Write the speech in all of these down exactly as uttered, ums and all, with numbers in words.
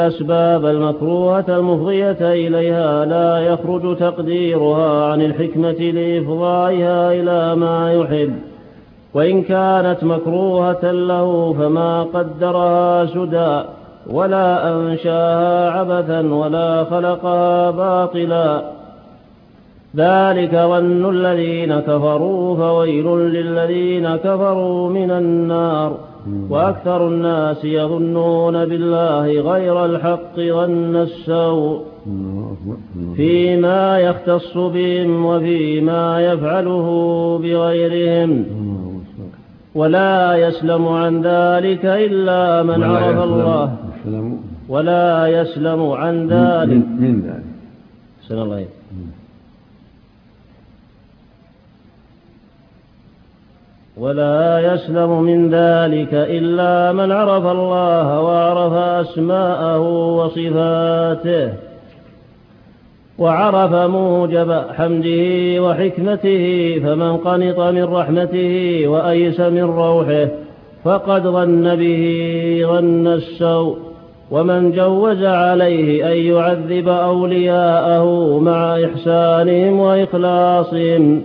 الأسباب المكروهة المفضية إليها لا يخرج تقديرها عن الحكمة لإفضائها إلى ما يحب، وإن كانت مكروهة له فما قدرها سدى ولا أنشاها عبثا ولا خلقها باطلا. ذلك ظن الذين كفروا فويل للذين كفروا من النار. وأكثر الناس يظنون بالله غير الحق ظن السوء فيما يختص بهم وفيما يفعله بغيرهم، ولا يسلم عن ذلك إلا من عرف الله، ولا يسلم عن ذلك من ذلك سلام الله. ولا يسلم من ذلك إلا من عرف الله وعرف أسماءه وصفاته وعرف موجب حمده وحكمته، فمن قنط من رحمته وأيس من روحه فقد ظن به ظن السوء. ومن جوز عليه أن يعذب أولياءه مع إحسانهم وإخلاصهم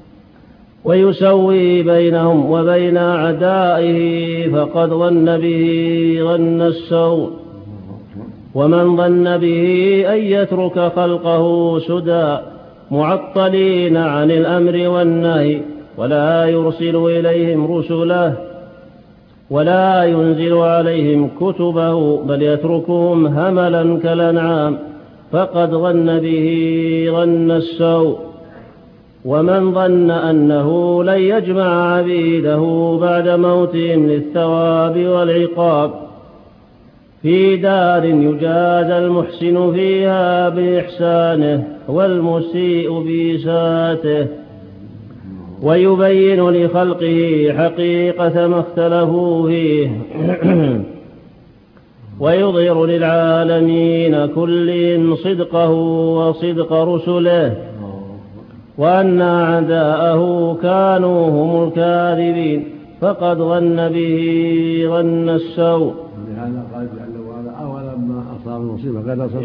ويسوي بينهم وبين أعدائه فقد ظن به ظن السوء. ومن ظن به أن يترك خلقه سدى معطلين عن الأمر والنهي ولا يرسل إليهم رسله ولا ينزل عليهم كتبه بل يتركهم هملا كالأنعام فقد ظن به ظن السوء. ومن ظن أنه لن يجمع عبيده بعد موتهم للثواب والعقاب في دار يجازى المحسن فيها بإحسانه والمسيء بإساءته، ويبين لخلقه حقيقة ما اختلفوا فيه ويظهر للعالمين كلهم صدقه وصدق رسله، وأن أعداءه كانوا هم الكاذبين فقد ظن به ظن السوء. لهذا قال جل وعلا: أولما أصاب المصيبة قد